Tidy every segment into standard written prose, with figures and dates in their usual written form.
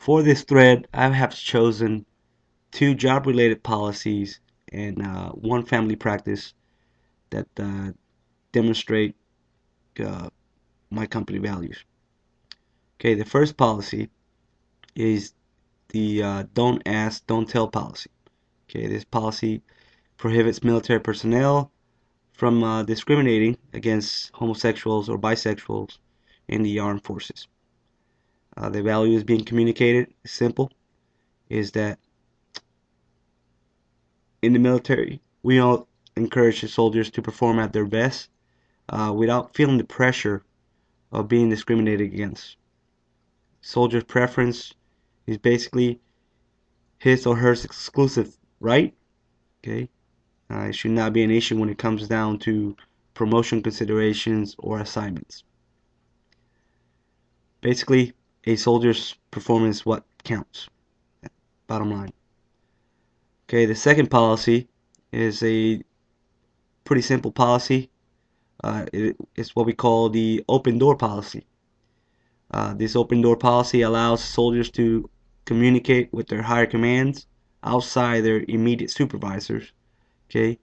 For this thread, I have chosen two job-related policies and one family practice that demonstrate uh, my company values. Okay, the first policy is the don't ask, don't tell policy. Okay, this policy prohibits military personnel from discriminating against homosexuals or bisexuals in the armed forces. The values being communicated is simple, is that in the military, we all encourage the soldiers to perform at their best without feeling the pressure of being discriminated against. Soldier's preference is basically his or her exclusive right. Okay, it should not be an issue when it comes down to promotion considerations or assignments. Basically, a soldier's performance is what counts. Bottom line. Okay, the second policy is a pretty simple policy. It's what we call the open door policy. This open door policy allows soldiers to communicate with their higher commands outside their immediate supervisors. Okay,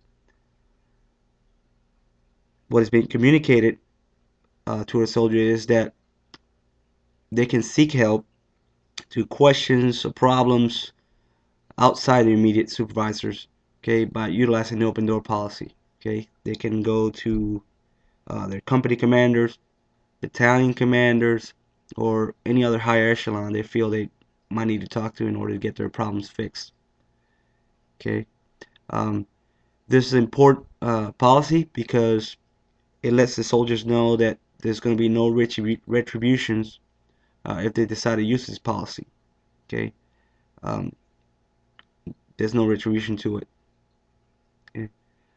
what is being communicated to a soldier is that they can seek help to questions or problems outside their immediate supervisors. Okay, by utilizing the open door policy. Okay, they can go to their company commanders, battalion commanders, or any other higher echelon they feel they might need to talk to in order to get their problems fixed. Okay, um, this is important policy because it lets the soldiers know that there's going to be no retributions if they decide to use this policy. Okay, um, there's no retribution to it. Okay?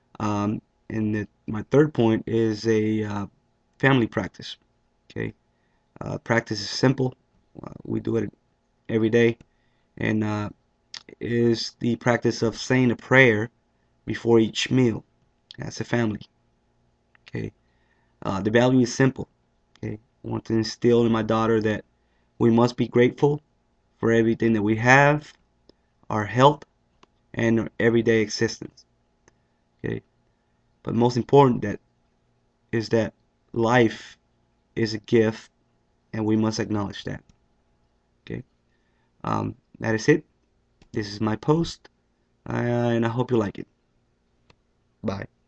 My third point is a family practice. Okay, practice is simple. We do it every day, and is the practice of saying a prayer before each meal as a family. Okay, the value is simple. Okay, I want to instill in my daughter that we must be grateful for everything that we have, our health, and our everyday existence. Okay, but most important that is that life is a gift, and we must acknowledge that. Okay, that is it. This is my post, and I hope you like it. Bye.